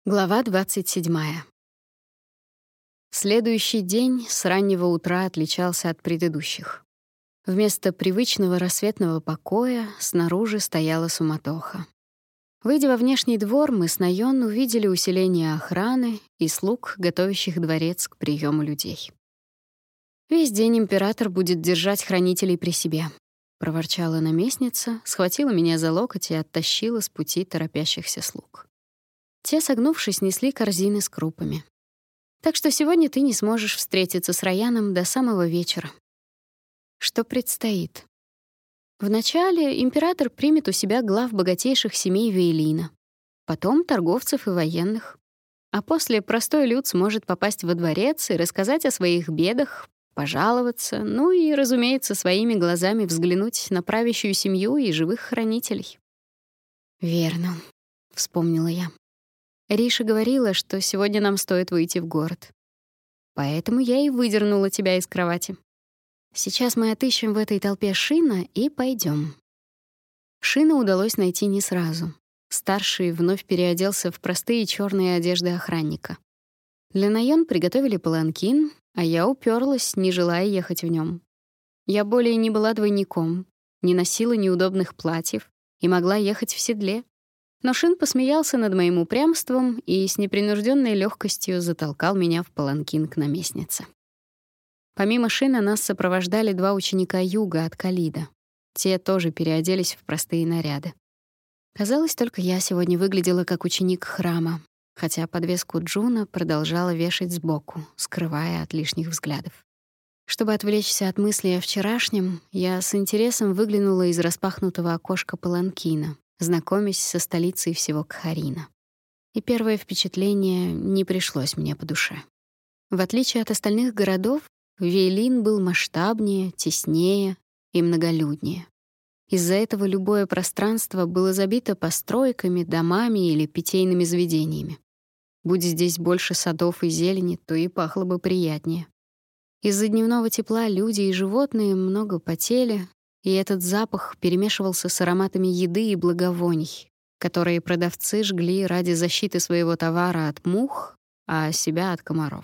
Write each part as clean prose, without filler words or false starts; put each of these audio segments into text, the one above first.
Глава 27. Следующий день с раннего утра отличался от предыдущих. Вместо привычного рассветного покоя снаружи стояла суматоха. Выйдя во внешний двор, мы с Найон увидели усиление охраны и слуг, готовящих дворец к приему людей. «Весь день император будет держать хранителей при себе», — проворчала наместница, схватила меня за локоть и оттащила с пути торопящихся слуг. Те, согнувшись, несли корзины с крупами. Так что сегодня ты не сможешь встретиться с Раяном до самого вечера. Что предстоит? Вначале император примет у себя глав богатейших семей Вейлина, потом торговцев и военных, а после простой люд сможет попасть во дворец и рассказать о своих бедах, пожаловаться, ну и, разумеется, своими глазами взглянуть на правящую семью и живых хранителей. «Верно», — вспомнила я. Риша говорила, что сегодня нам стоит выйти в город. Поэтому я и выдернула тебя из кровати. Сейчас мы отыщем в этой толпе Шина и пойдем. Шина удалось найти не сразу. Старший вновь переоделся в простые черные одежды охранника. Для Найон приготовили паланкин, а я уперлась, не желая ехать в нем. Я более не была двойником, не носила неудобных платьев и могла ехать в седле. Но Шин посмеялся над моим упрямством и с непринужденной легкостью затолкал меня в паланкин к наместнице. Помимо Шина нас сопровождали два ученика Юга от Калида. Те тоже переоделись в простые наряды. Казалось, только я сегодня выглядела как ученик храма, хотя подвеску Джуна продолжала вешать сбоку, скрывая от лишних взглядов. Чтобы отвлечься от мыслей о вчерашнем, я с интересом выглянула из распахнутого окошка паланкина, знакомясь со столицей всего Кхарина. И первое впечатление не пришлось мне по душе. В отличие от остальных городов, Вейлин был масштабнее, теснее и многолюднее. Из-за этого любое пространство было забито постройками, домами или питейными заведениями. Будь здесь больше садов и зелени, то и пахло бы приятнее. Из-за дневного тепла люди и животные много потели, и этот запах перемешивался с ароматами еды и благовоний, которые продавцы жгли ради защиты своего товара от мух, а себя от комаров.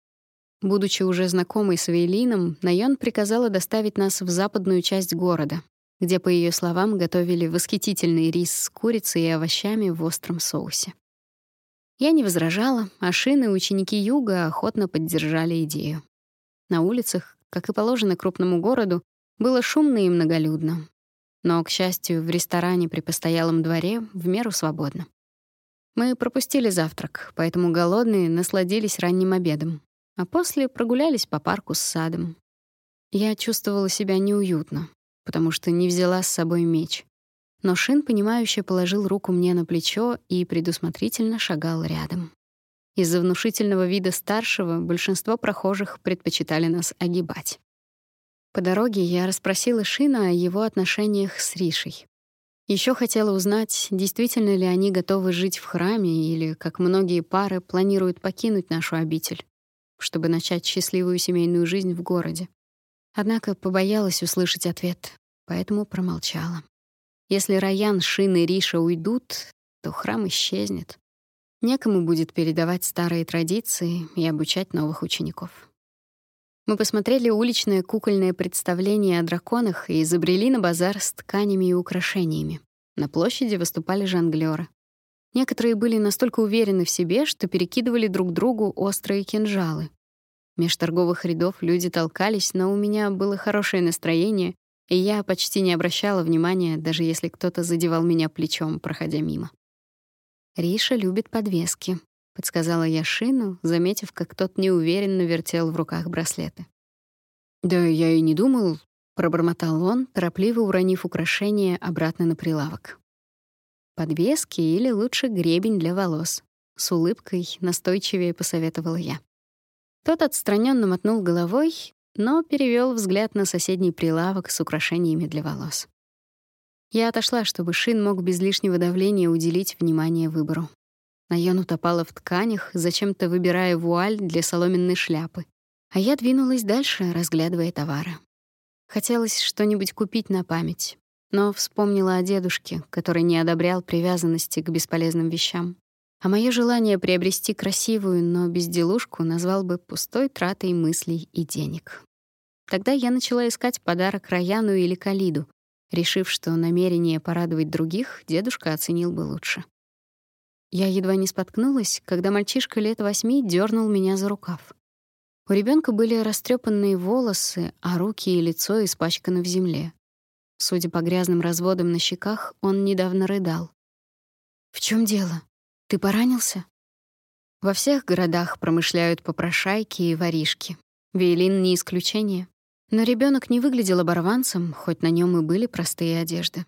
Будучи уже знакомой с Вейлином, Найон приказала доставить нас в западную часть города, где, по ее словам, готовили восхитительный рис с курицей и овощами в остром соусе. Я не возражала, а Шин и ученики Юга охотно поддержали идею. На улицах, как и положено крупному городу, было шумно и многолюдно. Но, к счастью, в ресторане при постоялом дворе в меру свободно. Мы пропустили завтрак, поэтому голодные насладились ранним обедом, а после прогулялись по парку с садом. Я чувствовала себя неуютно, потому что не взяла с собой меч. Но Шин, понимающе положил руку мне на плечо и предусмотрительно шагал рядом. Из-за внушительного вида старшего большинство прохожих предпочитали нас огибать. По дороге я расспросила Шина о его отношениях с Ришей. Еще хотела узнать, действительно ли они готовы жить в храме или, как многие пары, планируют покинуть нашу обитель, чтобы начать счастливую семейную жизнь в городе. Однако побоялась услышать ответ, поэтому промолчала. Если Раян, Шин и Риша уйдут, то храм исчезнет. Некому будет передавать старые традиции и обучать новых учеников. Мы посмотрели уличное кукольное представление о драконах и забрели на базар с тканями и украшениями. На площади выступали жонглёры. Некоторые были настолько уверены в себе, что перекидывали друг другу острые кинжалы. Меж торговых рядов люди толкались, но у меня было хорошее настроение, и я почти не обращала внимания, даже если кто-то задевал меня плечом, проходя мимо. «Риша любит подвески», — подсказала я Шину, заметив, как тот неуверенно вертел в руках браслеты. «Да я и не думал», — пробормотал он, торопливо уронив украшение обратно на прилавок. «Подвески или лучше гребень для волос», — с улыбкой настойчивее посоветовала я. Тот отстраненно мотнул головой, но перевел взгляд на соседний прилавок с украшениями для волос. Я отошла, чтобы Шин мог без лишнего давления уделить внимание выбору. Найон утопала в тканях, зачем-то выбирая вуаль для соломенной шляпы, а я двинулась дальше, разглядывая товары. Хотелось что-нибудь купить на память, но вспомнила о дедушке, который не одобрял привязанности к бесполезным вещам. А мое желание приобрести красивую, но безделушку назвал бы пустой тратой мыслей и денег. Тогда я начала искать подарок Раяну или Калиду, решив, что намерение порадовать других дедушка оценил бы лучше. Я едва не споткнулась, когда мальчишка лет 8 дернул меня за рукав. У ребенка были растрепанные волосы, а руки и лицо испачканы в земле. Судя по грязным разводам на щеках, он недавно рыдал. «В чем дело? Ты поранился?» Во всех городах промышляют попрошайки и воришки. Вейлин не исключение. Но ребенок не выглядел оборванцем, хоть на нем и были простые одежды.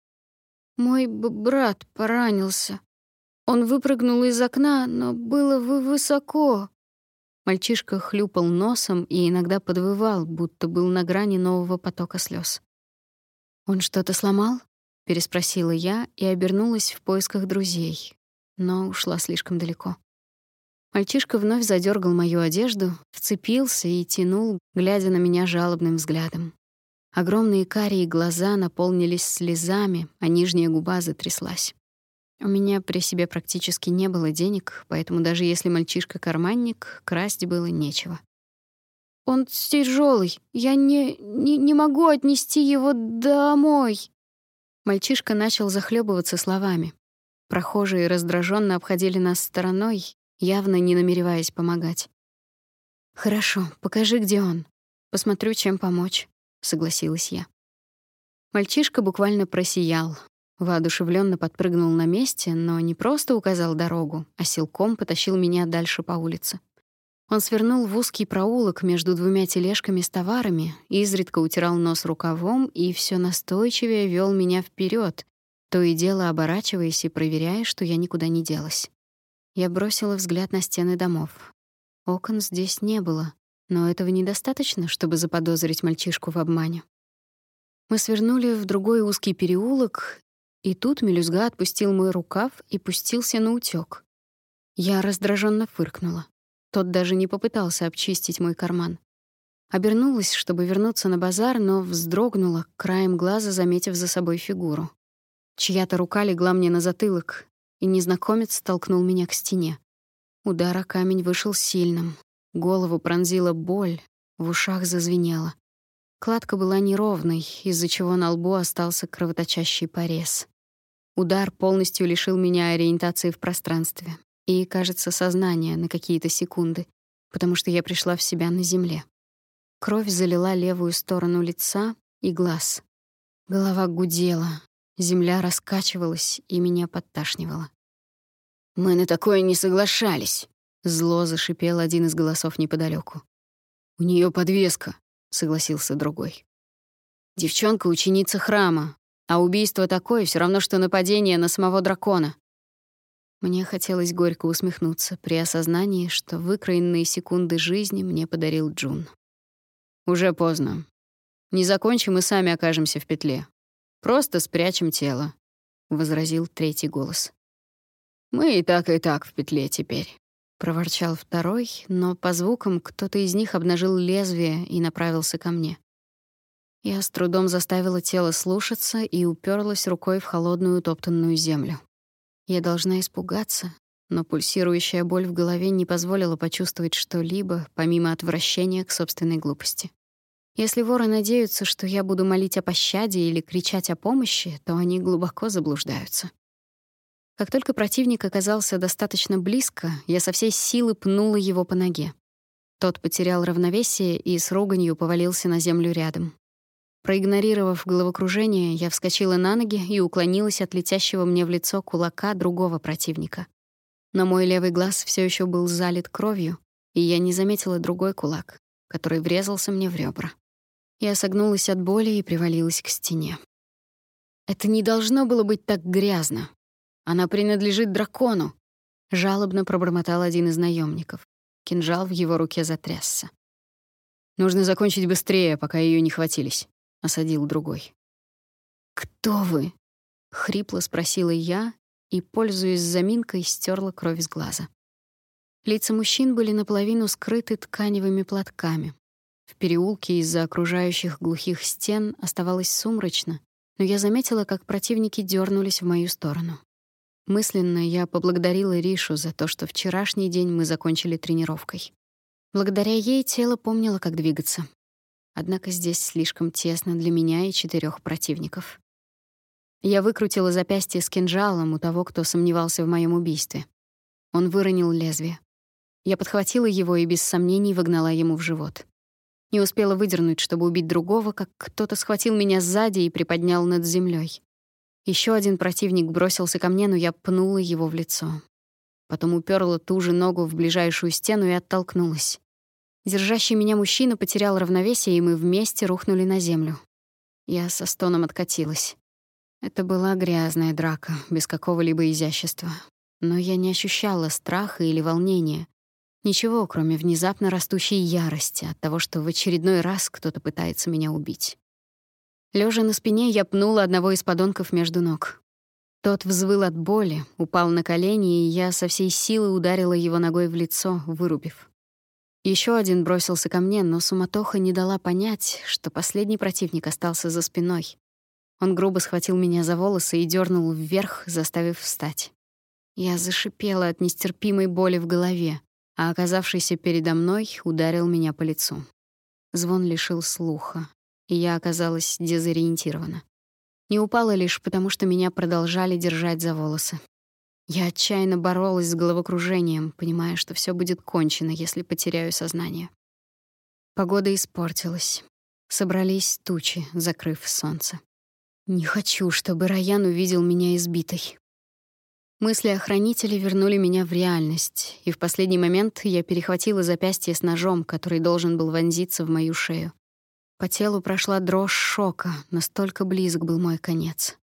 «Мой брат поранился. Он выпрыгнул из окна, но было высоко». Мальчишка хлюпал носом и иногда подвывал, будто был на грани нового потока слез. «Он что-то сломал?» — переспросила я и обернулась в поисках друзей, но ушла слишком далеко. Мальчишка вновь задергал мою одежду, вцепился и тянул, глядя на меня жалобным взглядом. Огромные карие глаза наполнились слезами, а нижняя губа затряслась. У меня при себе практически не было денег, поэтому даже если мальчишка карманник, красть было нечего. «Он тяжелый, я не могу отнести его домой». Мальчишка начал захлебываться словами. Прохожие раздраженно обходили нас стороной, явно не намереваясь помогать. «Хорошо, покажи, где он. Посмотрю, чем помочь», — согласилась я. Мальчишка буквально просиял. Воодушевленно подпрыгнул на месте, но не просто указал дорогу, а силком потащил меня дальше по улице. Он свернул в узкий проулок между двумя тележками с товарами, изредка утирал нос рукавом и все настойчивее вел меня вперед, то и дело оборачиваясь и проверяя, что я никуда не делась. Я бросила взгляд на стены домов. Окон здесь не было, но этого недостаточно, чтобы заподозрить мальчишку в обмане. Мы свернули в другой узкий переулок, и тут мелюзга отпустил мой рукав и пустился наутёк. Я раздраженно фыркнула. Тот даже не попытался обчистить мой карман. Обернулась, чтобы вернуться на базар, но вздрогнула, краем глаза заметив за собой фигуру. Чья-то рука легла мне на затылок, и незнакомец толкнул меня к стене. Удар о камень вышел сильным. Голову пронзила боль, в ушах зазвенело. Кладка была неровной, из-за чего на лбу остался кровоточащий порез. Удар полностью лишил меня ориентации в пространстве и, кажется, сознания на какие-то секунды, потому что я пришла в себя на земле. Кровь залила левую сторону лица и глаз. Голова гудела, земля раскачивалась и меня подташнивало. «Мы на такое не соглашались», — зло зашипел один из голосов неподалеку. «У нее подвеска», — согласился другой. «Девчонка — ученица храма, а убийство такое все равно, что нападение на самого дракона». Мне хотелось горько усмехнуться при осознании, что выкроенные секунды жизни мне подарил Джун. «Уже поздно. Не закончим и сами окажемся в петле. Просто спрячем тело», — возразил третий голос. «Мы и так в петле теперь», — проворчал второй, но по звукам кто-то из них обнажил лезвие и направился ко мне. Я с трудом заставила тело слушаться и уперлась рукой в холодную утоптанную землю. Я должна испугаться, но пульсирующая боль в голове не позволила почувствовать что-либо, помимо отвращения к собственной глупости. Если воры надеются, что я буду молить о пощаде или кричать о помощи, то они глубоко заблуждаются. Как только противник оказался достаточно близко, я со всей силы пнула его по ноге. Тот потерял равновесие и с руганью повалился на землю рядом. Проигнорировав головокружение, я вскочила на ноги и уклонилась от летящего мне в лицо кулака другого противника. Но мой левый глаз все еще был залит кровью, и я не заметила другой кулак, который врезался мне в ребра. Я согнулась от боли и привалилась к стене. «Это не должно было быть так грязно. Она принадлежит дракону», — жалобно пробормотал один из наемников. Кинжал в его руке затрясся. «Нужно закончить быстрее, пока ее не хватились», — осадил другой. «Кто вы?» — хрипло спросила я и, пользуясь заминкой, стерла кровь с глаза. Лица мужчин были наполовину скрыты тканевыми платками. В переулке из-за окружающих глухих стен оставалось сумрачно, но я заметила, как противники дернулись в мою сторону. Мысленно я поблагодарила Ришу за то, что вчерашний день мы закончили тренировкой. Благодаря ей тело помнило, как двигаться. Однако здесь слишком тесно для меня и 4 противников. Я выкрутила запястье с кинжалом у того, кто сомневался в моем убийстве. Он выронил лезвие. Я подхватила его и без сомнений вогнала ему в живот. Не успела выдернуть, чтобы убить другого, как кто-то схватил меня сзади и приподнял над землей. Еще один противник бросился ко мне, но я пнула его в лицо. Потом уперла ту же ногу в ближайшую стену и оттолкнулась. Держащий меня мужчина потерял равновесие, и мы вместе рухнули на землю. Я со стоном откатилась. Это была грязная драка, без какого-либо изящества. Но я не ощущала страха или волнения. Ничего, кроме внезапно растущей ярости от того, что в очередной раз кто-то пытается меня убить. Лежа на спине, я пнула одного из подонков между ног. Тот взвыл от боли, упал на колени, и я со всей силы ударила его ногой в лицо, вырубив. Еще один бросился ко мне, но суматоха не дала понять, что последний противник остался за спиной. Он грубо схватил меня за волосы и дернул вверх, заставив встать. Я зашипела от нестерпимой боли в голове, а оказавшийся передо мной ударил меня по лицу. Звон лишил слуха, и я оказалась дезориентирована. Не упала лишь потому, что меня продолжали держать за волосы. Я отчаянно боролась с головокружением, понимая, что все будет кончено, если потеряю сознание. Погода испортилась. Собрались тучи, закрыв солнце. Не хочу, чтобы Райан увидел меня избитой. Мысли о хранителе вернули меня в реальность, и в последний момент я перехватила запястье с ножом, который должен был вонзиться в мою шею. По телу прошла дрожь шока, настолько близок был мой конец.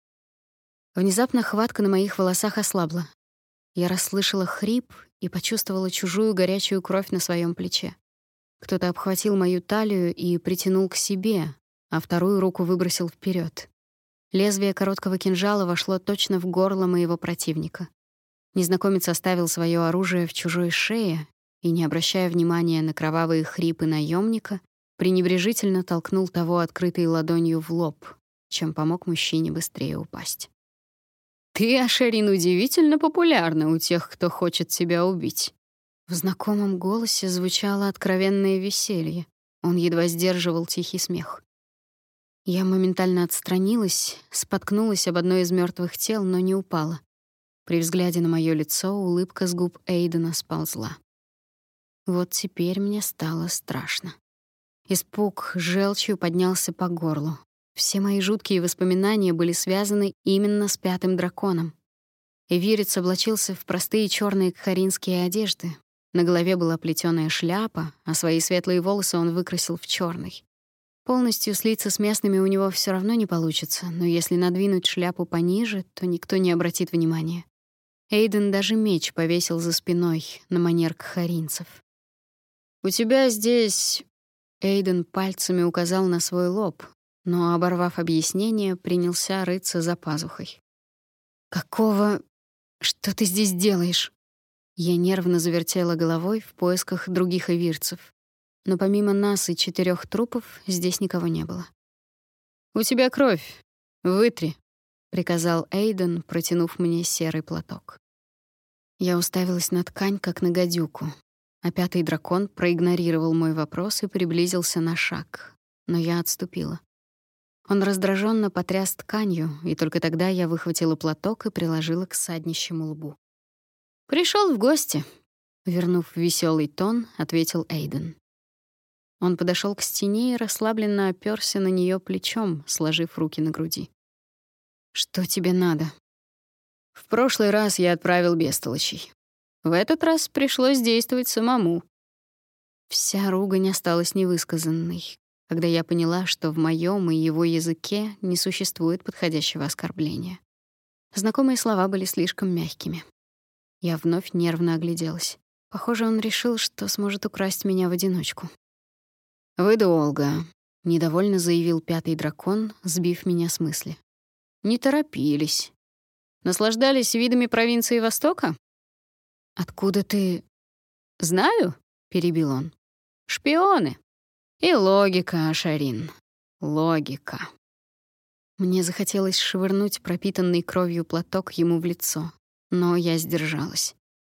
Внезапно хватка на моих волосах ослабла. Я расслышала хрип и почувствовала чужую горячую кровь на своем плече. Кто-то обхватил мою талию и притянул к себе, а вторую руку выбросил вперед. Лезвие короткого кинжала вошло точно в горло моего противника. Незнакомец оставил свое оружие в чужой шее и, не обращая внимания на кровавые хрипы наемника, пренебрежительно толкнул того открытой ладонью в лоб, чем помог мужчине быстрее упасть. «Ты, Ашерин, удивительно популярна у тех, кто хочет тебя убить». В знакомом голосе звучало откровенное веселье. Он едва сдерживал тихий смех. Я моментально отстранилась, споткнулась об одно из мертвых тел, но не упала. При взгляде на моё лицо улыбка с губ Эйдена сползла. Вот теперь мне стало страшно. Испуг желчью поднялся по горлу. Все мои жуткие воспоминания были связаны именно с 5-м драконом. Эвирец облачился в простые чёрные кхаринские одежды. На голове была плетёная шляпа, а свои светлые волосы он выкрасил в чёрный. Полностью слиться с местными у него всё равно не получится, но если надвинуть шляпу пониже, то никто не обратит внимания. Эйден даже меч повесил за спиной на манер кхаринцев. «У тебя здесь...» Эйден пальцами указал на свой лоб, но, оборвав объяснение, принялся рыться за пазухой. «Какого... Что ты здесь делаешь?» Я нервно завертела головой в поисках других эвирцев, но помимо нас и 4 трупов здесь никого не было. «У тебя кровь. Вытри», — приказал Эйден, протянув мне серый платок. Я уставилась на ткань, как на гадюку, а 5-й дракон проигнорировал мой вопрос и приблизился на шаг, но я отступила. Он раздраженно потряс тканью, и только тогда я выхватила платок и приложила к ссаднищему лбу. «Пришёл в гости», — вернув веселый тон, ответил Эйден. Он подошёл к стене и расслабленно опёрся на неё плечом, сложив руки на груди. «Что тебе надо?» «В прошлый раз я отправил бестолочей. В этот раз пришлось действовать самому». Вся ругань осталась невысказанной, когда я поняла, что в моём и его языке не существует подходящего оскорбления. Знакомые слова были слишком мягкими. Я вновь нервно огляделась. Похоже, он решил, что сможет украсть меня в одиночку. «Вы долго», — недовольно заявил 5-й дракон, сбив меня с мысли. «Не торопились. Наслаждались видами провинции Востока?» «Откуда ты...» «Знаю», — перебил он. «Шпионы. И логика, Ашарин. Логика». Мне захотелось швырнуть пропитанный кровью платок ему в лицо. но я сдержалась.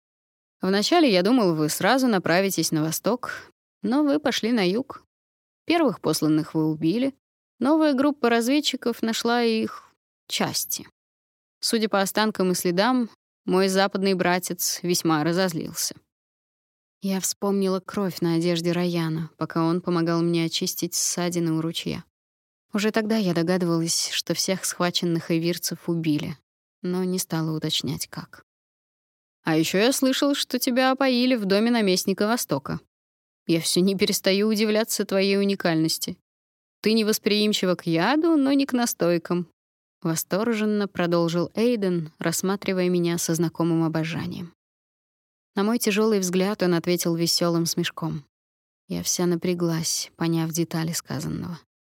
Вначале я думал, вы сразу направитесь на восток, но вы пошли на юг. Первых посланных вы убили. Новая группа разведчиков нашла их части. Судя по останкам и следам, мой западный братец весьма разозлился. Я вспомнила кровь на одежде Раяна, пока он помогал мне очистить ссадины у ручья. Уже тогда я догадывалась, что всех схваченных эвирцев убили, но не стала уточнять, как. А еще я слышал, что тебя опоили в доме наместника Востока. Я все не перестаю удивляться твоей уникальности. Ты невосприимчива к яду, но не к настойкам. Восторженно продолжил Эйден, рассматривая меня со знакомым обожанием. На мой тяжелый взгляд он ответил веселым смешком. Я вся напряглась, поняв детали сказанного.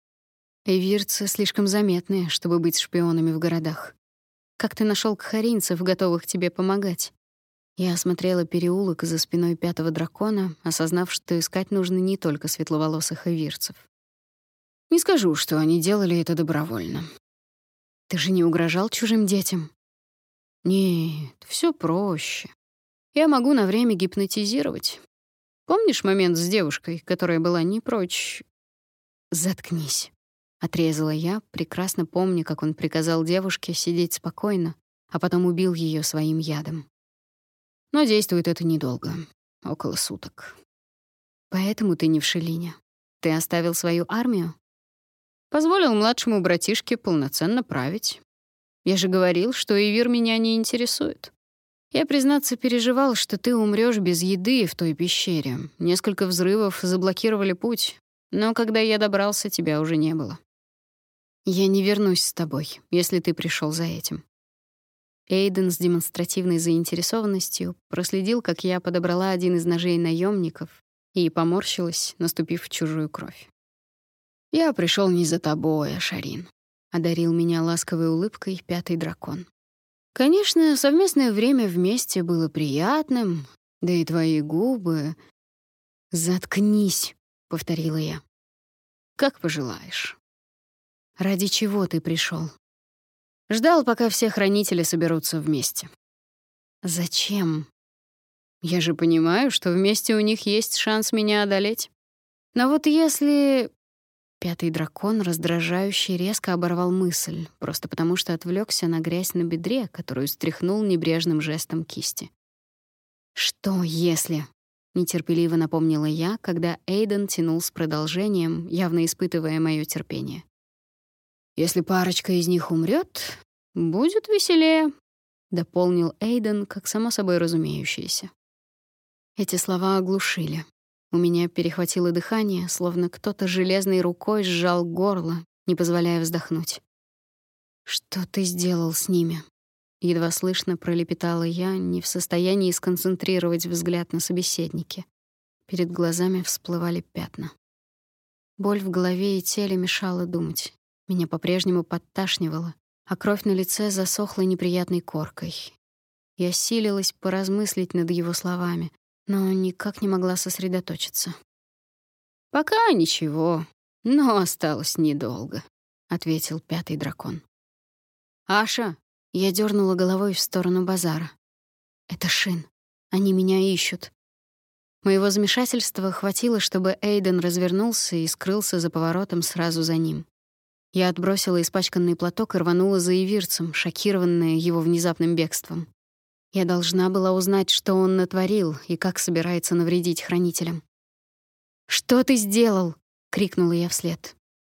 Эвирцы слишком заметные, чтобы быть шпионами в городах. Как ты нашел кхаринцев, готовых тебе помогать? Я осмотрела переулок за спиной пятого дракона, осознав, что искать нужно не только светловолосых эвирцев. Не скажу, что они делали это добровольно. Ты же не угрожал чужим детям? Нет, все проще. Я могу на время гипнотизировать. Помнишь момент с девушкой, которая была не прочь? Заткнись, отрезала я, прекрасно помня, как он приказал девушке сидеть спокойно, а потом убил ее своим ядом. Но действует это недолго, около суток. Поэтому ты не в Шелине. Ты оставил свою армию? Позволил младшему братишке полноценно править. Я же говорил, что Эвир меня не интересует. Я, признаться, переживал, что ты умрёшь без еды в той пещере. Несколько взрывов заблокировали путь, но когда я добрался, тебя уже не было. Я не вернусь с тобой, если ты пришёл за этим. Эйден с демонстративной заинтересованностью проследил, как я подобрала один из ножей наемников и поморщилась, наступив в чужую кровь. «Я пришел не за тобой, Ашарин», — одарил меня ласковой улыбкой пятый дракон. «Конечно, совместное время вместе было приятным, да и твои губы...» «Заткнись», — повторила я. «Как пожелаешь». «Ради чего ты пришел? Ждал, пока все хранители соберутся вместе. Зачем? Я же понимаю, что вместе у них есть шанс меня одолеть. Но вот если... Пятый дракон раздражающе резко оборвал мысль, просто потому что отвлекся на грязь на бедре, которую стряхнул небрежным жестом кисти. «Что если?» — нетерпеливо напомнила я, когда Эйден тянул с продолжением, явно испытывая моё терпение. «Если парочка из них умрёт, будет веселее», — дополнил Эйден, как само собой разумеющееся. Эти слова оглушили. У меня перехватило дыхание, словно кто-то железной рукой сжал горло, не позволяя вздохнуть. «Что ты сделал с ними?» — едва слышно пролепетала я, не в состоянии сконцентрировать взгляд на собеседнике. Перед глазами всплывали пятна. Боль в голове и теле мешала думать. Меня по-прежнему подташнивало, а кровь на лице засохла неприятной коркой. Я силилась поразмыслить над его словами, но никак не могла сосредоточиться. «Пока ничего, но осталось недолго», — ответил пятый дракон. «Аша!» — я дернула головой в сторону базара. «Это Шин. Они меня ищут». Моего замешательства хватило, чтобы Эйден развернулся и скрылся за поворотом сразу за ним. Я отбросила испачканный платок и рванула за ивирцем, шокированная его внезапным бегством. Я должна была узнать, что он натворил и как собирается навредить хранителям. «Что ты сделал?» — крикнула я вслед.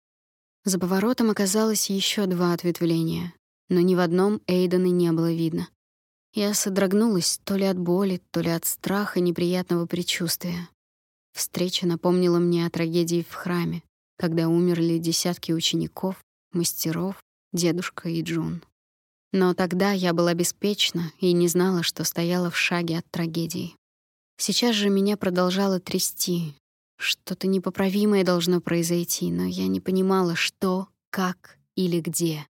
За поворотом оказалось еще 2 ответвления, но ни в одном Эйдена не было видно. Я содрогнулась то ли от боли, то ли от страха неприятного предчувствия. Встреча напомнила мне о трагедии в храме, когда умерли десятки учеников, мастеров, дедушка и Джун. Но тогда я была беспечна и не знала, что стояла в шаге от трагедии. Сейчас же меня продолжало трясти. Что-то непоправимое должно произойти, но я не понимала, что, как или где.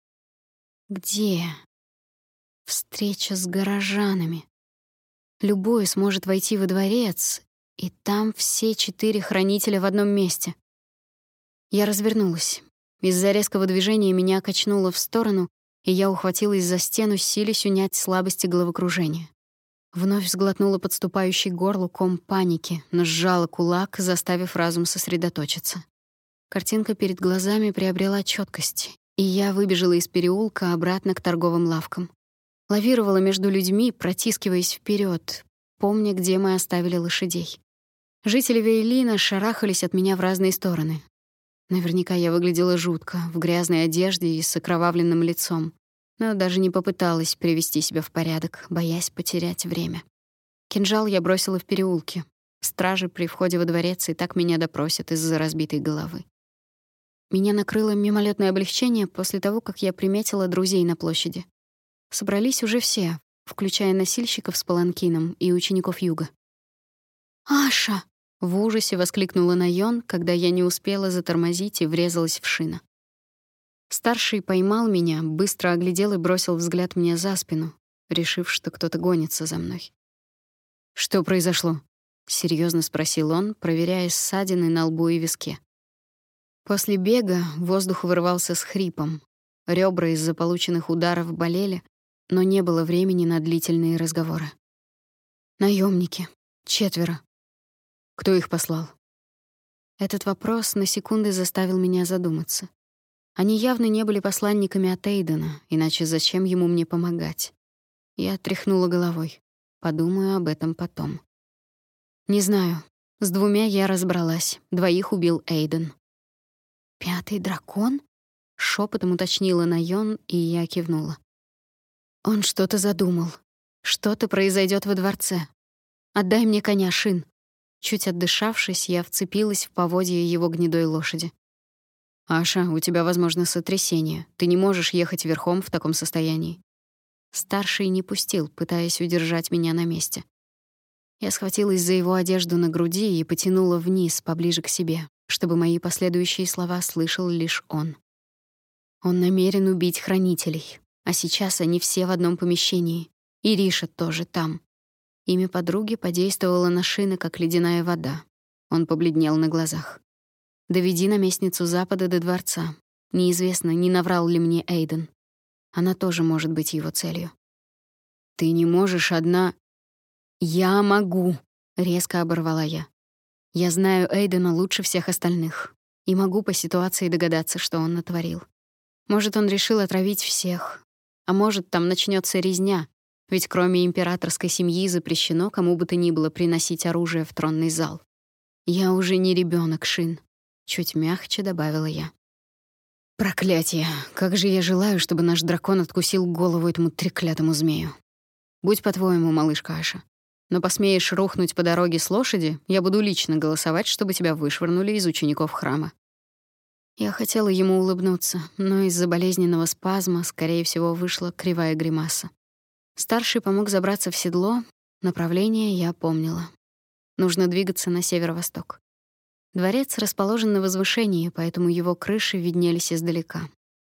Где? Встреча с горожанами. Любой сможет войти во дворец, и там все 4 хранителя в одном месте. Я развернулась. Из-за резкого движения меня качнуло в сторону, и я ухватилась за стену, силясь унять слабость и головокружение. Вновь сглотнула подступающий к горлу ком паники, но сжала кулак, заставив разум сосредоточиться. Картинка перед глазами приобрела чёткость, и я выбежала из переулка обратно к торговым лавкам. Лавировала между людьми, протискиваясь вперёд, помня, где мы оставили лошадей. Жители Вейлина шарахались от меня в разные стороны. Наверняка я выглядела жутко, в грязной одежде и с окровавленным лицом, но даже не попыталась привести себя в порядок, боясь потерять время. Кинжал я бросила в переулке. Стражи при входе во дворец и так меня допросят из-за разбитой головы. Меня накрыло мимолетное облегчение после того, как я приметила друзей на площади. Собрались уже все, включая носильщиков с паланкином и учеников юга. «Аша!» — в ужасе воскликнула Найон, когда я не успела затормозить и врезалась в шина. Старший поймал меня, быстро оглядел и бросил взгляд мне за спину, решив, что кто-то гонится за мной. «Что произошло?» — серьезно спросил он, проверяя ссадины на лбу и виске. После бега воздух вырывался с хрипом. Ребра из-за полученных ударов болели, но не было времени на длительные разговоры. Наемники. 4. Кто их послал? Этот вопрос на секунды заставил меня задуматься. Они явно не были посланниками от Эйдена, иначе зачем ему мне помогать? Я тряхнула головой. Подумаю об этом потом. Не знаю. С 2 я разобралась. 2 убил Эйден. 5 дракон? Шепотом уточнила Найон, и я кивнула. Он что-то задумал. Что-то произойдет во дворце. Отдай мне коня, Шин. Чуть отдышавшись, я вцепилась в поводья его гнедой лошади. «Аша, у тебя, возможно, сотрясение. Ты не можешь ехать верхом в таком состоянии». Старший не пустил, пытаясь удержать меня на месте. Я схватилась за его одежду на груди и потянула вниз, поближе к себе, чтобы мои последующие слова слышал лишь он. Он намерен убить хранителей, а сейчас они все в одном помещении. И Риша тоже там. Имя подруги подействовало на Шина, как ледяная вода. Он побледнел на глазах. «Доведи наместницу Запада до дворца. Неизвестно, не наврал ли мне Эйден. Она тоже может быть его целью». «Ты не можешь одна...» «Я могу», — резко оборвала я. «Я знаю Эйдена лучше всех остальных и могу по ситуации догадаться, что он натворил. Может, он решил отравить всех, а может, там начнется резня, ведь кроме императорской семьи запрещено кому бы то ни было приносить оружие в тронный зал. Я уже не ребенок, Шин», — чуть мягче добавила я. «Проклятие! Как же я желаю, чтобы наш дракон откусил голову этому треклятому змею. Будь по-твоему, малышка Аша. Но посмеешь рухнуть по дороге с лошади, я буду лично голосовать, чтобы тебя вышвырнули из учеников храма». Я хотела ему улыбнуться, но из-за болезненного спазма, скорее всего, вышла кривая гримаса. Старший помог забраться в седло, направление я помнила. Нужно двигаться на северо-восток. Дворец расположен на возвышении, поэтому его крыши виднелись издалека.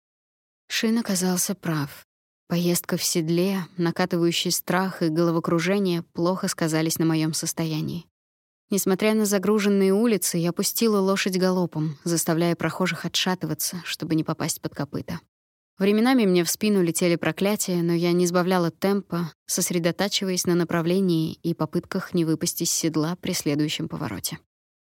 Шин оказался прав. Поездка в седле, накатывающий страх и головокружение плохо сказались на моем состоянии. Несмотря на загруженные улицы, я пустила лошадь галопом, заставляя прохожих отшатываться, чтобы не попасть под копыта. Временами мне в спину летели проклятия, но я не сбавляла темпа, сосредотачиваясь на направлении и попытках не выпасть из седла при следующем повороте.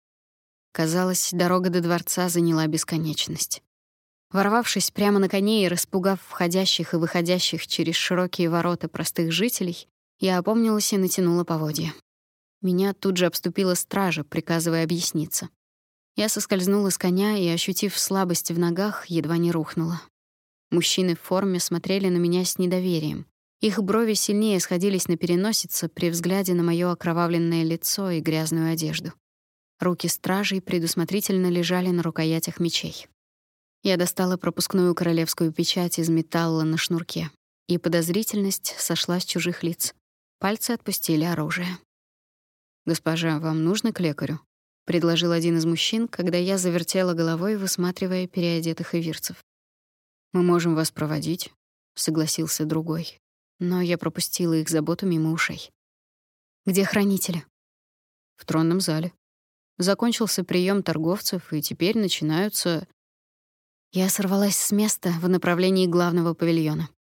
Казалось, дорога до дворца заняла бесконечность. Ворвавшись прямо на коне и распугав входящих и выходящих через широкие ворота простых жителей, я опомнилась и натянула поводья. Меня тут же обступила стража, приказывая объясниться. Я соскользнула с коня и, ощутив слабость в ногах, едва не рухнула. Мужчины в форме смотрели на меня с недоверием. Их брови сильнее сходились на переносице при взгляде на моё окровавленное лицо и грязную одежду. Руки стражей предусмотрительно лежали на рукоятях мечей. Я достала пропускную королевскую печать из металла на шнурке, и подозрительность сошла с чужих лиц. Пальцы отпустили оружие. «Госпожа, вам нужно к лекарю?» — предложил один из мужчин, когда я завертела головой, высматривая переодетых иверцев. «Мы можем вас проводить», — согласился другой, но я пропустила их заботу мимо ушей. «Где хранители?» «В тронном зале. Закончился прием торговцев, и теперь начинаются...» Я сорвалась с места в направлении главного павильона.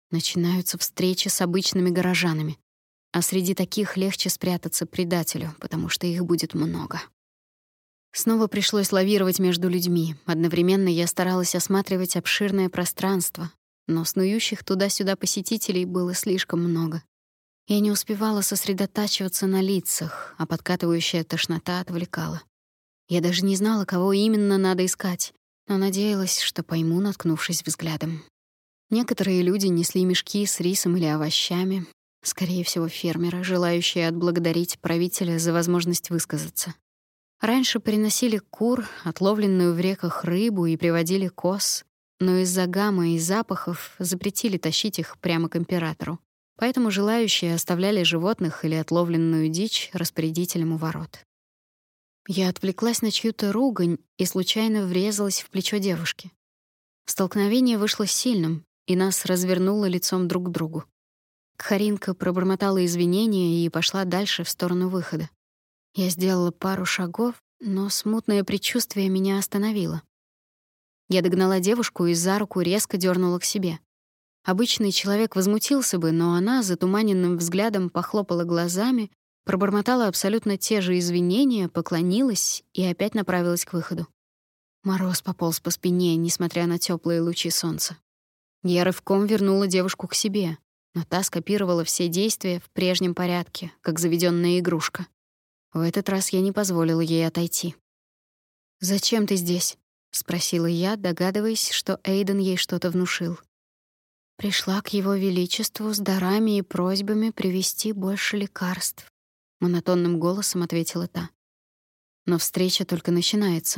Начинаются встречи с обычными горожанами, а среди таких легче спрятаться предателю, потому что их будет много. Снова пришлось лавировать между людьми. Одновременно я старалась осматривать обширное пространство, но снующих туда-сюда посетителей было слишком много. Я не успевала сосредотачиваться на лицах, а подкатывающая тошнота отвлекала. Я даже не знала, кого именно надо искать, но надеялась, что пойму, наткнувшись взглядом. Некоторые люди несли мешки с рисом или овощами, скорее всего, фермеры, желающие отблагодарить правителя за возможность высказаться. Раньше приносили кур, отловленную в реках рыбу, и приводили коз, но из-за гамма и запахов запретили тащить их прямо к императору. Поэтому желающие оставляли животных или отловленную дичь распорядителям у ворот. Я отвлеклась на чью-то ругань и случайно врезалась в плечо девушки. Столкновение вышло сильным, и нас развернуло лицом друг к другу. Кхаринка пробормотала извинения и пошла дальше в сторону выхода. Я сделала пару шагов, но смутное предчувствие меня остановило. Я догнала девушку и за руку резко дернула к себе. Обычный человек возмутился бы, но она затуманенным взглядом похлопала глазами, пробормотала абсолютно те же извинения, поклонилась и опять направилась к выходу. Мороз пополз по спине, несмотря на теплые лучи солнца. Я рывком вернула девушку к себе, но та скопировала все действия в прежнем порядке, как заведенная игрушка. В этот раз я не позволила ей отойти. «Зачем ты здесь?» — спросила я, догадываясь, что Эйден ей что-то внушил. «Пришла к его величеству с дарами и просьбами привезти больше лекарств», — монотонным голосом ответила та. «Но встреча только начинается».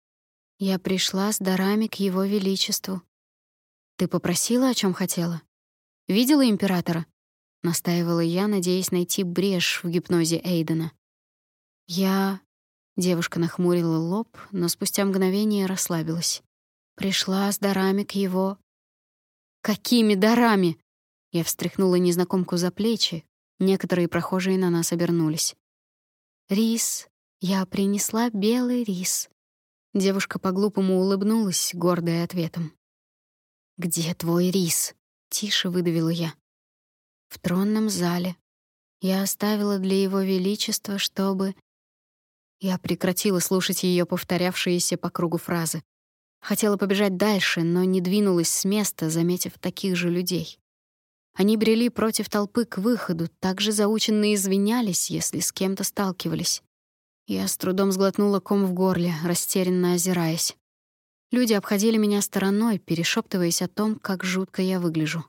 «Я пришла с дарами к его величеству». «Ты попросила, о чем хотела? Видела императора?» — настаивала я, надеясь найти брешь в гипнозе Эйдена. Девушка нахмурила лоб, но спустя мгновение расслабилась. Пришла с дарами к его... «Какими дарами?» Я встряхнула незнакомку за плечи. Некоторые прохожие на нас обернулись. «Рис. Я принесла белый рис». Девушка по-глупому улыбнулась, гордая ответом. «Где твой рис?» — тише выдавила я. «В тронном зале. Я оставила для его величества, чтобы...» Я прекратила слушать ее повторявшиеся по кругу фразы. Хотела побежать дальше, но не двинулась с места, заметив таких же людей. Они брели против толпы к выходу, также заученно извинялись, если с кем-то сталкивались. Я с трудом сглотнула ком в горле, растерянно озираясь. Люди обходили меня стороной, перешептываясь о том, как жутко я выгляжу.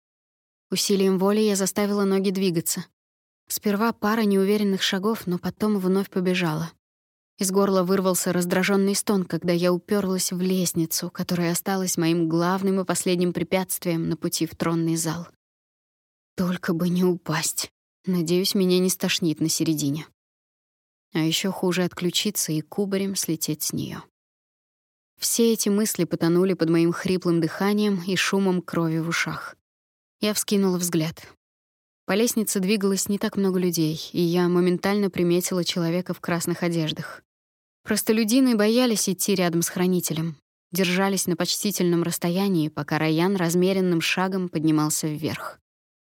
Усилием воли я заставила ноги двигаться. Сперва пара неуверенных шагов, но потом вновь побежала. Из горла вырвался раздраженный стон, когда я уперлась в лестницу, которая осталась моим главным и последним препятствием на пути в тронный зал. Только бы не упасть. Надеюсь, меня не стошнит на середине. А еще хуже отключиться и кубарем слететь с нее. Все эти мысли потонули под моим хриплым дыханием и шумом крови в ушах. Я вскинула взгляд. По лестнице двигалось не так много людей, и я моментально приметила человека в красных одеждах. Простолюдины боялись идти рядом с хранителем, держались на почтительном расстоянии, пока Райан размеренным шагом поднимался вверх.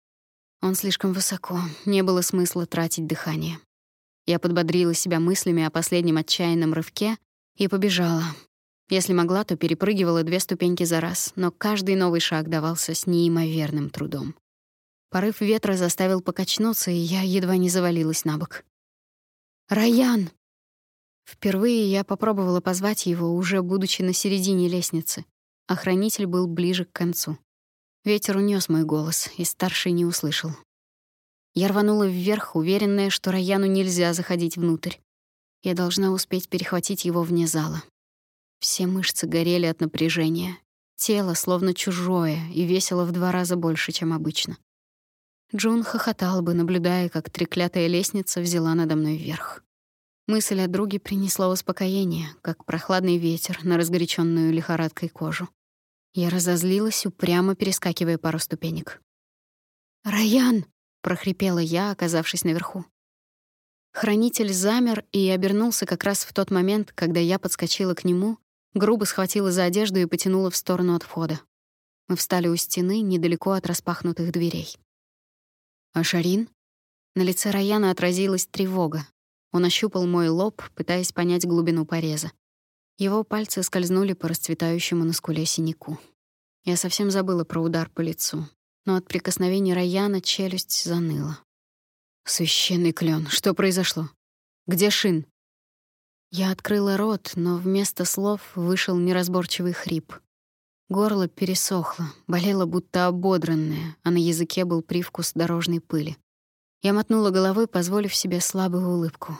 Он слишком высоко, не было смысла тратить дыхание. Я подбодрила себя мыслями о последнем отчаянном рывке и побежала. Если могла, то перепрыгивала 2 ступеньки за раз, но каждый новый шаг давался с неимоверным трудом. Порыв ветра заставил покачнуться, и я едва не завалилась на бок. «Райан!» Впервые я попробовала позвать его, уже будучи на середине лестницы. Охранитель был ближе к концу. Ветер унес мой голос, и старший не услышал. Я рванула вверх, уверенная, что Райану нельзя заходить внутрь. Я должна успеть перехватить его вне зала. Все мышцы горели от напряжения. Тело словно чужое и весило в 2 раза больше, чем обычно. Джун хохотал бы, наблюдая, как треклятая лестница взяла надо мной вверх. Мысль о друге принесла успокоение, как прохладный ветер на разгоряченную лихорадкой кожу. Я разозлилась, упрямо перескакивая пару ступенек. «Райан!» — прохрипела я, оказавшись наверху. Хранитель замер и обернулся как раз в тот момент, когда я подскочила к нему, грубо схватила за одежду и потянула в сторону от входа. Мы встали у стены, недалеко от распахнутых дверей. «Ашарин?» На лице Раяна отразилась тревога. Он ощупал мой лоб, пытаясь понять глубину пореза. Его пальцы скользнули по расцветающему на скуле синяку. Я совсем забыла про удар по лицу, но от прикосновения Раяна челюсть заныла. «Священный клен, что произошло? Где Шин?» Я открыла рот, но вместо слов вышел неразборчивый хрип. Горло пересохло, болело будто ободранное, а на языке был привкус дорожной пыли. Я мотнула головой, позволив себе слабую улыбку.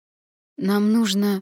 «Нам нужно...»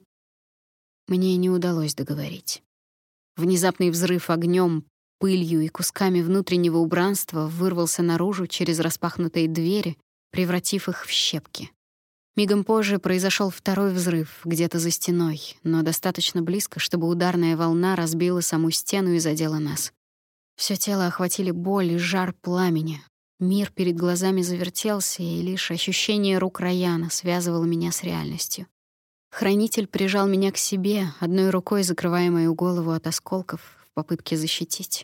Мне не удалось договорить. Внезапный взрыв огнем, пылью и кусками внутреннего убранства вырвался наружу через распахнутые двери, превратив их в щепки. Мигом позже произошел второй взрыв где-то за стеной, но достаточно близко, чтобы ударная волна разбила саму стену и задела нас. Всё тело охватили боль и жар пламени. Мир перед глазами завертелся, и лишь ощущение рук Раяна связывало меня с реальностью. Хранитель прижал меня к себе, одной рукой закрывая мою голову от осколков в попытке защитить.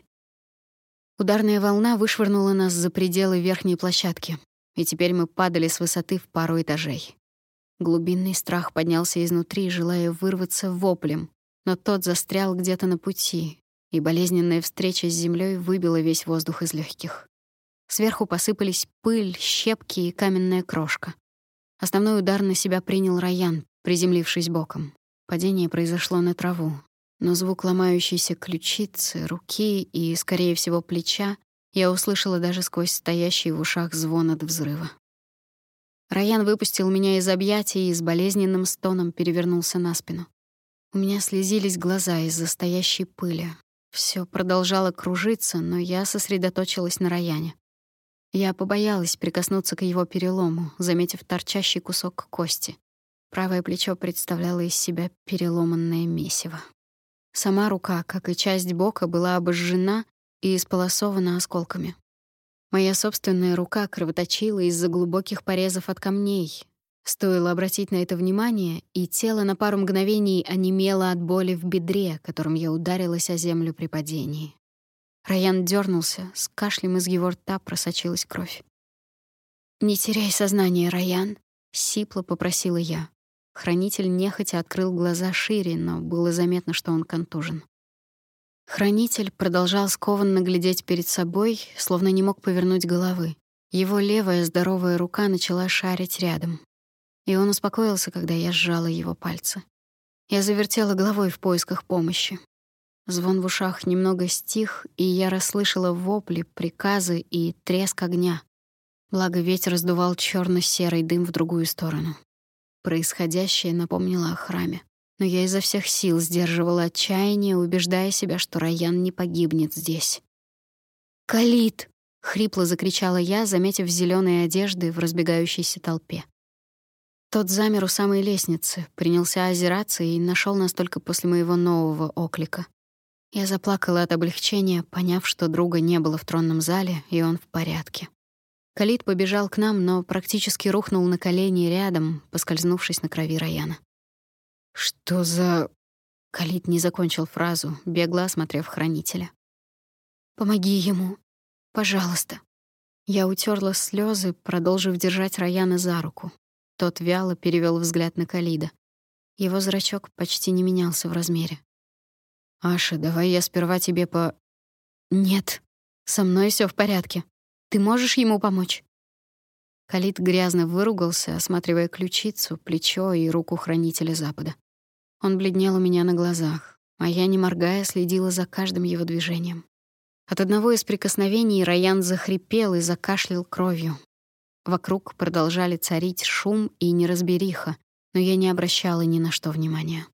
Ударная волна вышвырнула нас за пределы верхней площадки, и теперь мы падали с высоты в пару этажей. Глубинный страх поднялся изнутри, желая вырваться воплем, но тот застрял где-то на пути, и болезненная встреча с землей выбила весь воздух из легких. Сверху посыпались пыль, щепки и каменная крошка. Основной удар на себя принял Раян, приземлившись боком. Падение произошло на траву, но звук ломающейся ключицы, руки и, скорее всего, плеча я услышала даже сквозь стоящий в ушах звон от взрыва. Раян выпустил меня из объятий и с болезненным стоном перевернулся на спину. У меня слезились глаза из-за стоящей пыли. Всё продолжало кружиться, но я сосредоточилась на Раяне. Я побоялась прикоснуться к его перелому, заметив торчащий кусок кости. Правое плечо представляло из себя переломанное месиво. Сама рука, как и часть бока, была обожжена и исполосована осколками. Моя собственная рука кровоточила из-за глубоких порезов от камней. Стоило обратить на это внимание, и тело на пару мгновений онемело от боли в бедре, которым я ударилась о землю при падении. Раян дернулся, с кашлем из его рта просочилась кровь. «Не теряй сознание, Раян», — сипло попросила я. Хранитель нехотя открыл глаза шире, но было заметно, что он контужен. Хранитель продолжал скованно глядеть перед собой, словно не мог повернуть головы. Его левая здоровая рука начала шарить рядом. И он успокоился, когда я сжала его пальцы. Я завертела головой в поисках помощи. Звон в ушах немного стих, и я расслышала вопли, приказы и треск огня. Благо ветер раздувал чёрно-серый дым в другую сторону. Происходящее напомнило о храме. Но я изо всех сил сдерживала отчаяние, убеждая себя, что Раян не погибнет здесь. «Калит!» — хрипло закричала я, заметив зелёные одежды в разбегающейся толпе. Тот замер у самой лестницы, принялся озираться и нашёл нас только после моего нового оклика. Я заплакала от облегчения, поняв, что друга не было в тронном зале, и он в порядке. Калит побежал к нам, но практически рухнул на колени рядом, поскользнувшись на крови Раяна. «Что за...» Калит не закончил фразу, бегло осмотрев хранителя. «Помоги ему, пожалуйста». Я утерла слезы, продолжив держать Раяна за руку. Тот вяло перевел взгляд на Калида. Его зрачок почти не менялся в размере. «Аша, давай я сперва тебе по...» «Нет, со мной все в порядке. Ты можешь ему помочь?» Калит грязно выругался, осматривая ключицу, плечо и руку хранителя Запада. Он бледнел у меня на глазах, а я, не моргая, следила за каждым его движением. От одного из прикосновений Раян захрипел и закашлял кровью. Вокруг продолжали царить шум и неразбериха, но я не обращала ни на что внимания.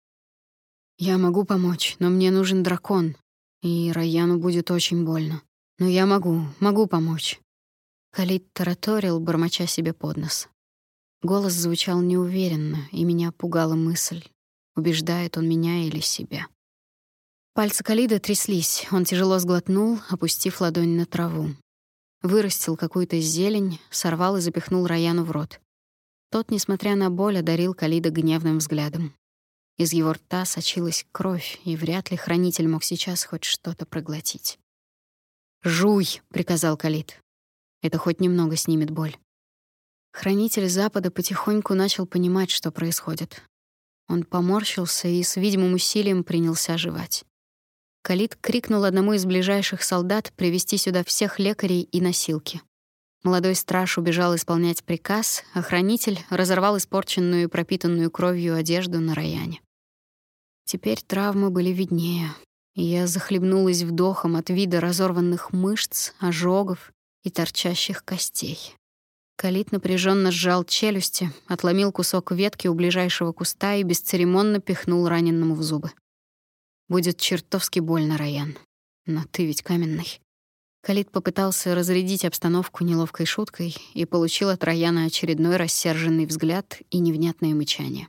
«Я могу помочь, но мне нужен дракон, и Раяну будет очень больно. Но я могу помочь». Калит тараторил, бормоча себе под нос. Голос звучал неуверенно, и меня пугала мысль, убеждает он меня или себя. Пальцы Калида тряслись, он тяжело сглотнул, опустив ладонь на траву. Вырастил какую-то зелень, сорвал и запихнул Раяну в рот. Тот, несмотря на боль, одарил Калида гневным взглядом. Из его рта сочилась кровь, и вряд ли хранитель мог сейчас хоть что-то проглотить. «Жуй!» — приказал Калит. «Это хоть немного снимет боль». Хранитель Запада потихоньку начал понимать, что происходит. Он поморщился и с видимым усилием принялся жевать. Калит крикнул одному из ближайших солдат привести сюда всех лекарей и носилки. Молодой страж убежал исполнять приказ, а хранитель разорвал испорченную и пропитанную кровью одежду на Раяне. Теперь травмы были виднее, и я захлебнулась вдохом от вида разорванных мышц, ожогов и торчащих костей. Калит напряженно сжал челюсти, отломил кусок ветки у ближайшего куста и бесцеремонно пихнул раненому в зубы. «Будет чертовски больно, Раян. Но ты ведь каменный». Калит попытался разрядить обстановку неловкой шуткой и получил от Раяна очередной рассерженный взгляд и невнятное мычание.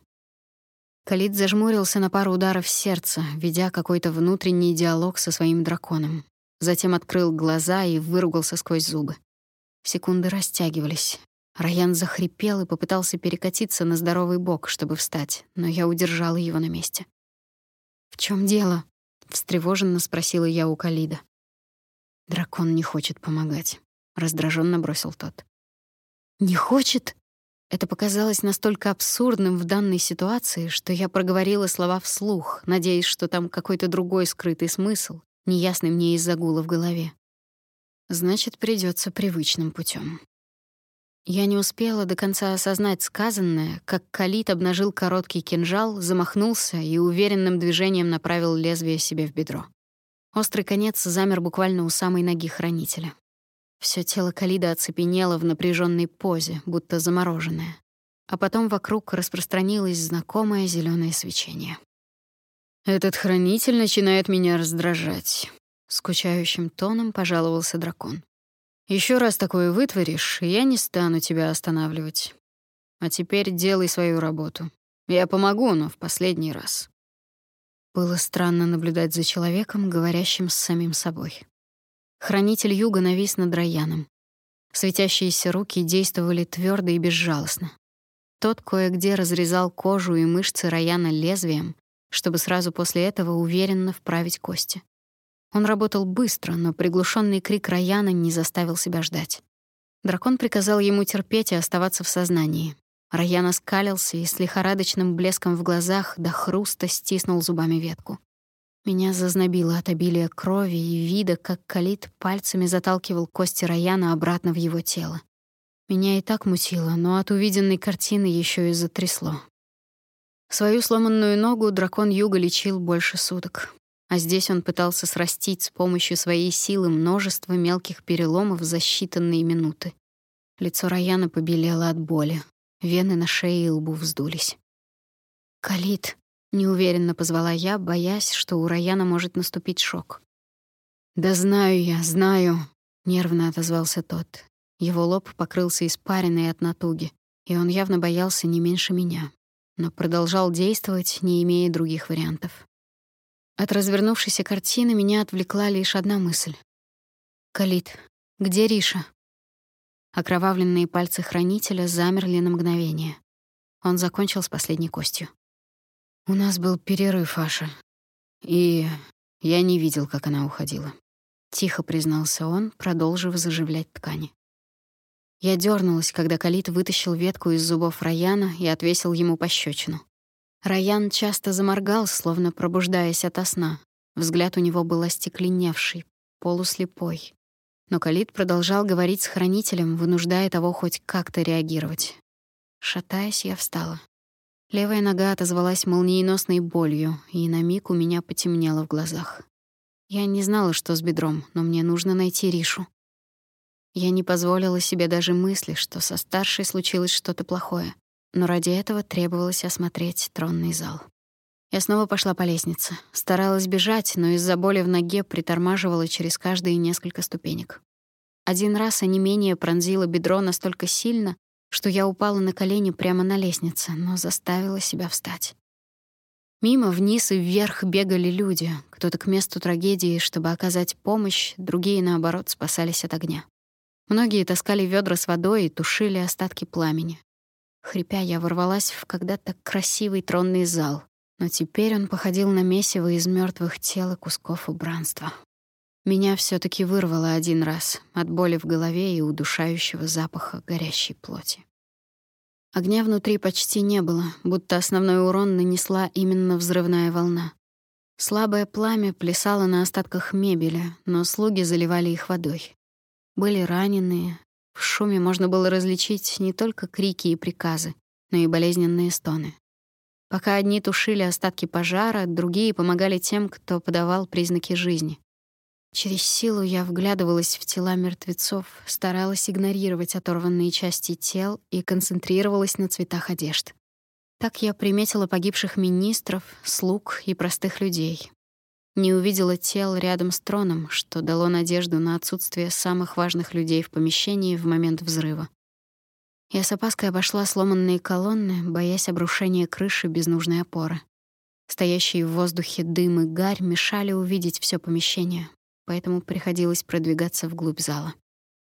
Калит зажмурился на пару ударов сердца, ведя какой-то внутренний диалог со своим драконом. Затем открыл глаза и выругался сквозь зубы. Секунды растягивались. Раян захрипел и попытался перекатиться на здоровый бок, чтобы встать, но я удержала его на месте. «В чем дело?» — встревоженно спросила я у Калида. «Дракон не хочет помогать», — раздраженно бросил тот. «Не хочет?» Это показалось настолько абсурдным в данной ситуации, что я проговорила слова вслух, надеясь, что там какой-то другой скрытый смысл, неясный мне из-за гула в голове. Значит, придется привычным путем. Я не успела до конца осознать сказанное, как Калит обнажил короткий кинжал, замахнулся и уверенным движением направил лезвие себе в бедро. Острый конец замер буквально у самой ноги хранителя. Всё тело Калида оцепенело в напряженной позе, будто замороженное. А потом вокруг распространилось знакомое зелёное свечение. «Этот хранитель начинает меня раздражать», — скучающим тоном пожаловался дракон. «Ещё раз такое вытворишь, и я не стану тебя останавливать. А теперь делай свою работу. Я помогу, но в последний раз». Было странно наблюдать за человеком, говорящим с самим собой. Хранитель Юга навис над Раяном. Светящиеся руки действовали твёрдо и безжалостно. Тот кое-где разрезал кожу и мышцы Раяна лезвием, чтобы сразу после этого уверенно вправить кости. Он работал быстро, но приглушенный крик Раяна не заставил себя ждать. Дракон приказал ему терпеть и оставаться в сознании. Раян оскалился и с лихорадочным блеском в глазах до хруста стиснул зубами ветку. Меня зазнобило от обилия крови и вида, как Калит пальцами заталкивал кости Раяна обратно в его тело. Меня и так мутило, но от увиденной картины ещё и затрясло. Свою сломанную ногу дракон Юга лечил больше суток, а здесь он пытался срастить с помощью своей силы множество мелких переломов за считанные минуты. Лицо Раяна побелело от боли, вены на шее и лбу вздулись. «Калит!» — неуверенно позвала я, боясь, что у Раяна может наступить шок. «Да знаю я, знаю», — нервно отозвался тот. Его лоб покрылся испариной от натуги, и он явно боялся не меньше меня, но продолжал действовать, не имея других вариантов. От развернувшейся картины меня отвлекла лишь одна мысль. «Калит, где Риша?» Окровавленные пальцы хранителя замерли на мгновение. Он закончил с последней костью. «У нас был перерыв, Аша, и я не видел, как она уходила», — тихо признался он, продолжив заживлять ткани. Я дёрнулась, когда Калит вытащил ветку из зубов Раяна и отвесил ему пощёчину. Раян часто заморгал, словно пробуждаясь ото сна. Взгляд у него был остекленевший, полуслепой. Но Калит продолжал говорить с хранителем, вынуждая того хоть как-то реагировать. Шатаясь, я встала. Левая нога отозвалась молниеносной болью, и на миг у меня потемнело в глазах. Я не знала, что с бедром, но мне нужно найти Ришу. Я не позволила себе даже мысли, что со старшей случилось что-то плохое, но ради этого требовалось осмотреть тронный зал. Я снова пошла по лестнице, старалась бежать, но из-за боли в ноге притормаживала через каждые несколько ступенек. Один раз онемение пронзило бедро настолько сильно, что я упала на колени прямо на лестнице, но заставила себя встать. Мимо вниз и вверх бегали люди, кто-то к месту трагедии, чтобы оказать помощь, другие, наоборот, спасались от огня. Многие таскали ведра с водой и тушили остатки пламени. Хрипя, я ворвалась в когда-то красивый тронный зал, но теперь он походил на месиво из мёртвых тел и кусков убранства. Меня все таки вырвало один раз от боли в голове и удушающего запаха горящей плоти. Огня внутри почти не было, будто основной урон нанесла именно взрывная волна. Слабое пламя плясало на остатках мебели, но слуги заливали их водой. Были раненые. В шуме можно было различить не только крики и приказы, но и болезненные стоны. Пока одни тушили остатки пожара, другие помогали тем, кто подавал признаки жизни. Через силу я вглядывалась в тела мертвецов, старалась игнорировать оторванные части тел и концентрировалась на цветах одежд. Так я приметила погибших министров, слуг и простых людей. Не увидела тел рядом с троном, что дало надежду на отсутствие самых важных людей в помещении в момент взрыва. Я с опаской обошла сломанные колонны, боясь обрушения крыши без нужной опоры. Стоящие в воздухе дым и гарь мешали увидеть все помещение, поэтому приходилось продвигаться вглубь зала.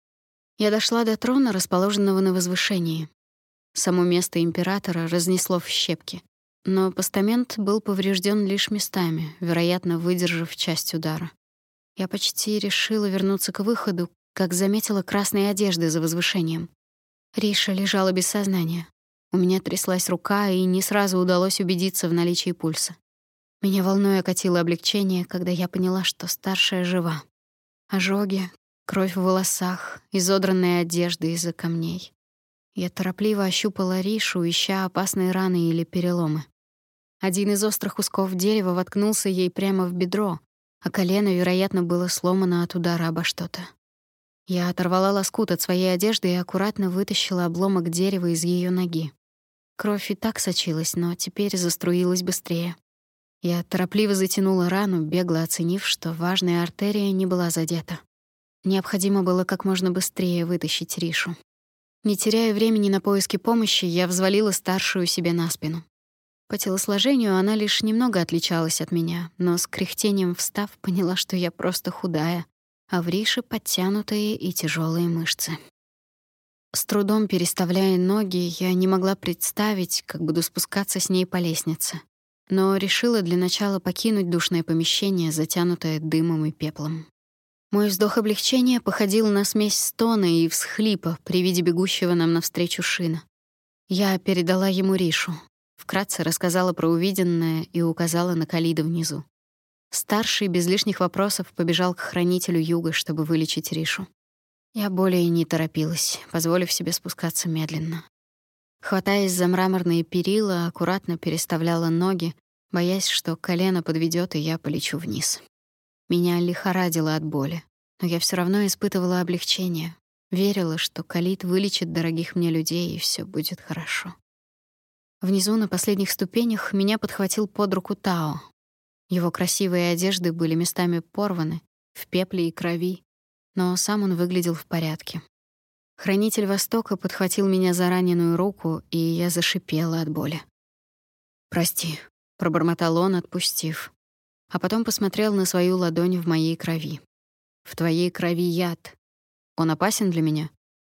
Я дошла до трона, расположенного на возвышении. Само место императора разнесло в щепки, но постамент был поврежден лишь местами, вероятно, выдержав часть удара. Я почти решила вернуться к выходу, как заметила красные одежды за возвышением. Риша лежала без сознания. У меня тряслась рука, и не сразу удалось убедиться в наличии пульса. Меня волной окатило облегчение, когда я поняла, что старшая жива. Ожоги, кровь в волосах, изодранные одежды из-за камней. Я торопливо ощупала Ришу, ища опасные раны или переломы. Один из острых кусков дерева воткнулся ей прямо в бедро, а колено, вероятно, было сломано от удара обо что-то. Я оторвала лоскут от своей одежды и аккуратно вытащила обломок дерева из ее ноги. Кровь и так сочилась, но теперь заструилась быстрее. Я торопливо затянула рану, бегло оценив, что важная артерия не была задета. Необходимо было как можно быстрее вытащить Ришу. Не теряя времени на поиски помощи, я взвалила старшую себе на спину. По телосложению она лишь немного отличалась от меня, но с кряхтением встав, поняла, что я просто худая, а в Рише подтянутые и тяжелые мышцы. С трудом переставляя ноги, я не могла представить, как буду спускаться с ней по лестнице, но решила для начала покинуть душное помещение, затянутое дымом и пеплом. Мой вздох облегчения походил на смесь стона и всхлипа при виде бегущего нам навстречу Шина. Я передала ему Ришу, вкратце рассказала про увиденное и указала на Калида внизу. Старший без лишних вопросов побежал к хранителю юга, чтобы вылечить Ришу. Я более не торопилась, позволив себе спускаться медленно. Хватаясь за мраморные перила, аккуратно переставляла ноги, боясь, что колено подведет и я полечу вниз. Меня лихорадило от боли, но я все равно испытывала облегчение, верила, что Калид вылечит дорогих мне людей, и все будет хорошо. Внизу на последних ступенях меня подхватил под руку Тао. Его красивые одежды были местами порваны, в пепле и крови, но сам он выглядел в порядке. Хранитель Востока подхватил меня за раненую руку, и я зашипела от боли. «Прости», — пробормотал он, отпустив, а потом посмотрел на свою ладонь в моей крови. «В твоей крови яд. Он опасен для меня?»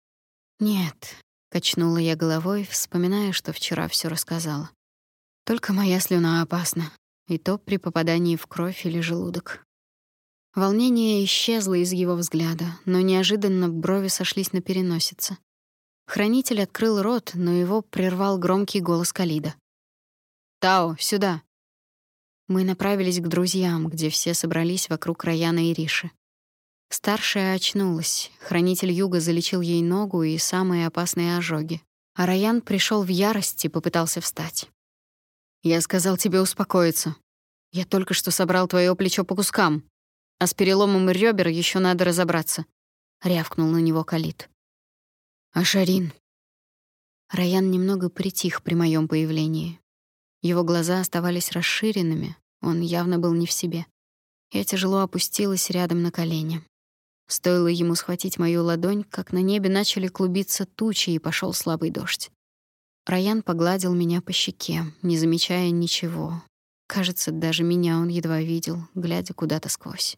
«Нет», — качнула я головой, вспоминая, что вчера все рассказала. «Только моя слюна опасна, и то при попадании в кровь или желудок». Волнение исчезло из его взгляда, но неожиданно брови сошлись на переносице. Хранитель открыл рот, но его прервал громкий голос Калида. «Тао, сюда!» Мы направились к друзьям, где все собрались вокруг Раяна и Риши. Старшая очнулась, хранитель юга залечил ей ногу и самые опасные ожоги, а Раян пришел в ярость и попытался встать. «Я сказал тебе успокоиться. Я только что собрал твое плечо по кускам, а с переломом ребер еще надо разобраться», — рявкнул на него Калид. «А Шарин?» Раян немного притих при моем появлении. Его глаза оставались расширенными, он явно был не в себе. Я тяжело опустилась рядом на колени. Стоило ему схватить мою ладонь, как на небе начали клубиться тучи, и пошел слабый дождь. Раян погладил меня по щеке, не замечая ничего. Кажется, даже меня он едва видел, глядя куда-то сквозь.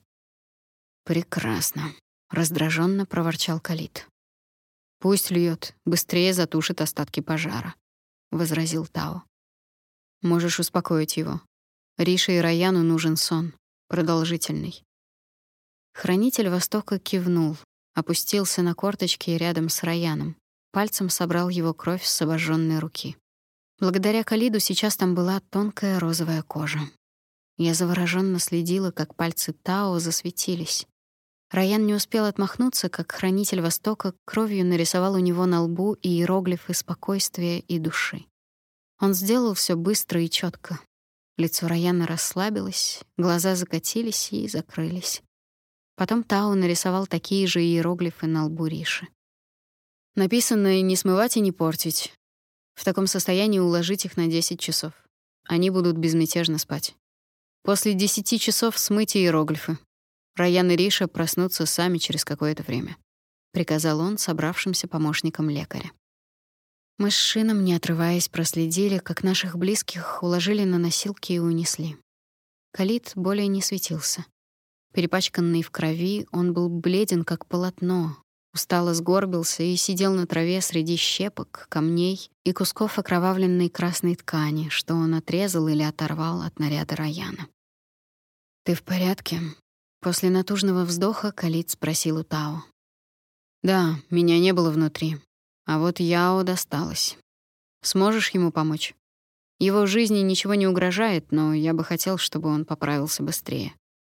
«Прекрасно», — раздраженно проворчал Калид. «Пусть льет, быстрее затушит остатки пожара», — возразил Тао. «Можешь успокоить его. Рише и Раяну нужен сон, продолжительный». Хранитель Востока кивнул, опустился на корточки рядом с Райаном, пальцем собрал его кровь с обожженной руки. Благодаря Калиду сейчас там была тонкая розовая кожа. Я завороженно следила, как пальцы Тао засветились. Райан не успел отмахнуться, как хранитель Востока кровью нарисовал у него на лбу иероглифы спокойствия и души. Он сделал все быстро и четко. Лицо Райана расслабилось, глаза закатились и закрылись. Потом Тао нарисовал такие же иероглифы на лбу Риши. Написано «не смывать и не портить». В таком состоянии уложить их на 10 часов. Они будут безмятежно спать. После 10 часов смыть иероглифы. Райан и Риша проснутся сами через какое-то время, приказал он собравшимся помощникам лекаря. Мы с Шином, не отрываясь, проследили, как наших близких уложили на носилки и унесли. Калид более не светился. Перепачканный в крови, он был бледен, как полотно, устало сгорбился и сидел на траве среди щепок, камней и кусков окровавленной красной ткани, что он отрезал или оторвал от наряда Раяна. «Ты в порядке?» После натужного вздоха Калид спросил у Тао. «Да, меня не было внутри. А вот Яо досталось. Сможешь ему помочь? Его жизни ничего не угрожает, но я бы хотел, чтобы он поправился быстрее».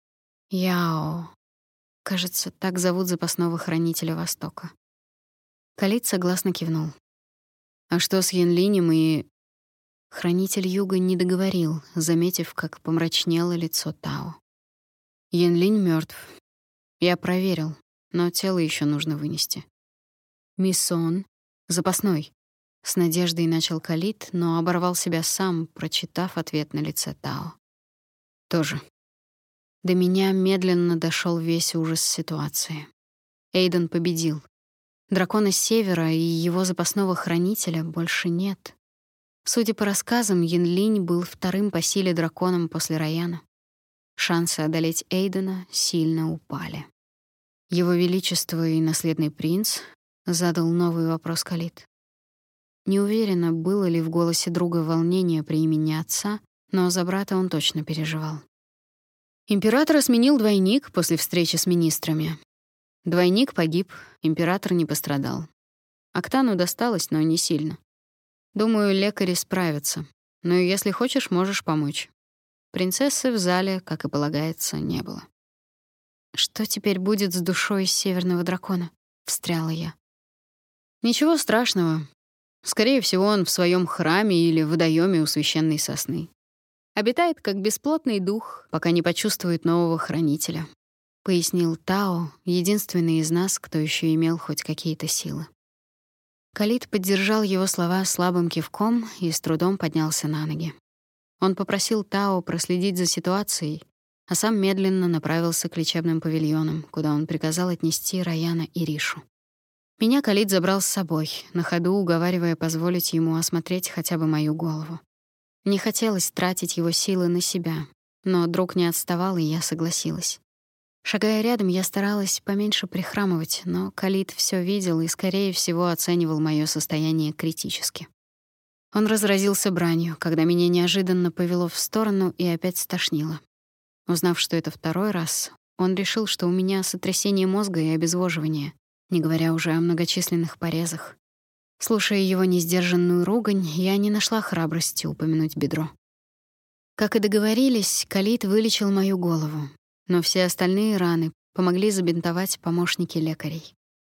Яо. Кажется, так зовут запасного хранителя Востока. Калид согласно кивнул. «А что с Янлинем и...» Хранитель Юга не договорил, заметив, как помрачнело лицо Тао. Янлинь мертв. Я проверил, но тело еще нужно вынести. Миссон, запасной. С надеждой начал Калид, но оборвал себя сам, прочитав ответ на лице Тао. Тоже. До меня медленно дошел весь ужас ситуации. Эйден победил. Дракона с севера и его запасного хранителя больше нет. Судя по рассказам, Янлинь был вторым по силе драконом после Раяна. Шансы одолеть Эйдена сильно упали. Его величество и наследный принц задал новый вопрос Калид. Не уверена, было ли в голосе друга волнение при имени отца, но за брата он точно переживал. Императора сменил двойник после встречи с министрами. Двойник погиб, император не пострадал. Октану досталось, но не сильно. Думаю, лекари справятся. Но если хочешь, можешь помочь. Принцессы в зале, как и полагается, не было. «Что теперь будет с душой северного дракона?» — встряла я. «Ничего страшного. Скорее всего, он в своем храме или водоеме у священной сосны. Обитает как бесплотный дух, пока не почувствует нового хранителя», — пояснил Тао, единственный из нас, кто еще имел хоть какие-то силы. Калид поддержал его слова слабым кивком и с трудом поднялся на ноги. Он попросил Тао проследить за ситуацией, а сам медленно направился к лечебным павильонам, куда он приказал отнести Раяна и Ришу. Меня Калид забрал с собой, на ходу уговаривая позволить ему осмотреть хотя бы мою голову. Не хотелось тратить его силы на себя, но друг не отставал, и я согласилась. Шагая рядом, я старалась поменьше прихрамывать, но Калид все видел и, скорее всего, оценивал моё состояние критически. Он разразился бранью, когда меня неожиданно повело в сторону и опять стошнило. Узнав, что это второй раз, он решил, что у меня сотрясение мозга и обезвоживание, не говоря уже о многочисленных порезах. Слушая его несдержанную ругань, я не нашла храбрости упомянуть бедро. Как и договорились, Калид вылечил мою голову, но все остальные раны помогли забинтовать помощники лекарей.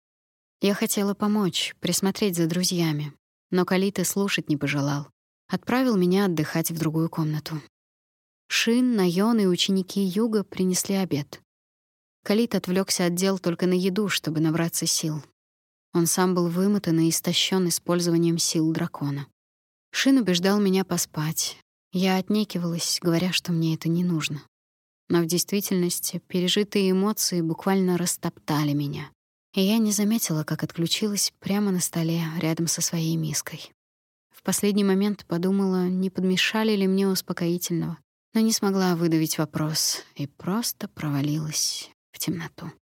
Я хотела помочь, присмотреть за друзьями, но Калид и слушать не пожелал. Отправил меня отдыхать в другую комнату. Шин, Найон и ученики Юга принесли обед. Калид отвлекся от дел только на еду, чтобы набраться сил. Он сам был вымотан и истощен использованием сил дракона. Шин убеждал меня поспать. Я отнекивалась, говоря, что мне это не нужно. Но в действительности пережитые эмоции буквально растоптали меня. И я не заметила, как отключилась прямо на столе рядом со своей миской. В последний момент подумала, не подмешали ли мне успокоительного, но не смогла выдавить вопрос и просто провалилась в темноту.